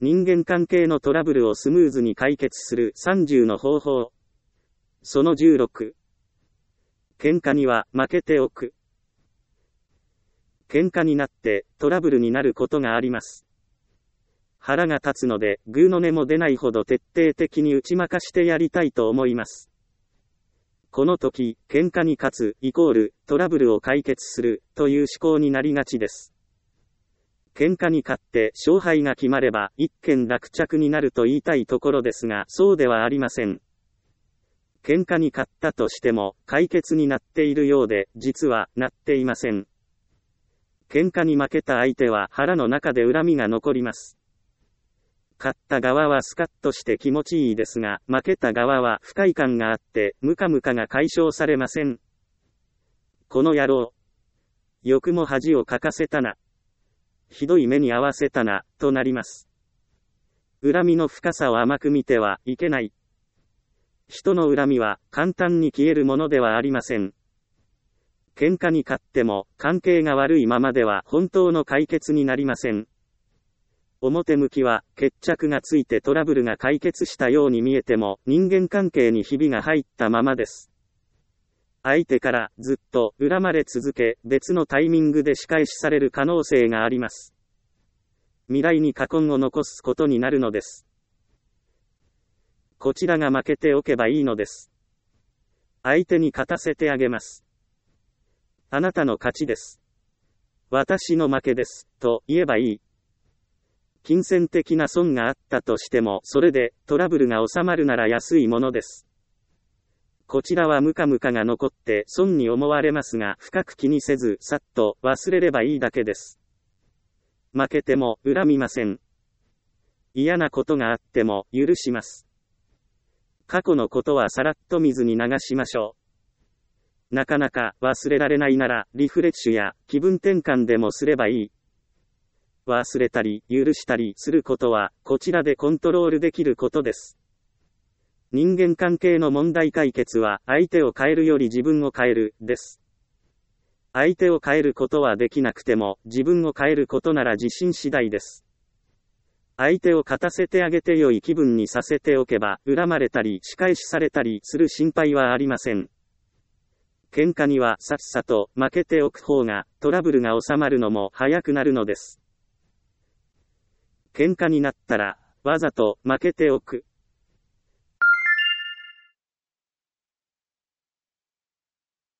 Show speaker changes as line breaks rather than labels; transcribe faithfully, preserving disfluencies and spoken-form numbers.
人間関係のトラブルをスムーズに解決するさんじゅうの方法。そのじゅうろく。喧嘩には負けておく。喧嘩になってトラブルになることがあります。腹が立つので、グーの音も出ないほど徹底的に打ち負かしてやりたいと思います。この時、喧嘩に勝つイコールトラブルを解決するという思考になりがちです。喧嘩に勝って勝敗が決まれば一件落着になると言いたいところですが、そうではありません。喧嘩に勝ったとしても解決になっているようで、実はなっていません。喧嘩に負けた相手は腹の中で恨みが残ります。勝った側はスカッとして気持ちいいですが、負けた側は不快感があってムカムカが解消されません。この野郎。よくも恥をかかせたな。ひどい目に遭わせたな、となります。恨みの深さを甘く見てはいけない。人の恨みは簡単に消えるものではありません。喧嘩に勝っても関係が悪いままでは本当の解決になりません。表向きは決着がついてトラブルが解決したように見えても人間関係にひびが入ったままです。相手からずっと恨まれ続け、別のタイミングで仕返しされる可能性があります。未来に禍根を残すことになるのです。こちらが負けておけばいいのです。相手に勝たせてあげます。あなたの勝ちです。私の負けです、と言えばいい。金銭的な損があったとしても、それでトラブルが収まるなら安いものです。こちらはムカムカが残って損に思われますが、深く気にせずさっと忘れればいいだけです。負けても恨みません。嫌なことがあっても許します。過去のことはさらっと水に流しましょう。なかなか忘れられないならリフレッシュや気分転換でもすればいい。忘れたり許したりすることはこちらでコントロールできることです。人間関係の問題解決は相手を変えるより自分を変えるです。相手を変えることはできなくても自分を変えることなら自信次第です。相手を勝たせてあげて良い気分にさせておけば恨まれたり仕返しされたりする心配はありません。喧嘩にはさっさと負けておく方がトラブルが収まるのも早くなるのです。喧嘩になったらわざと負けておく。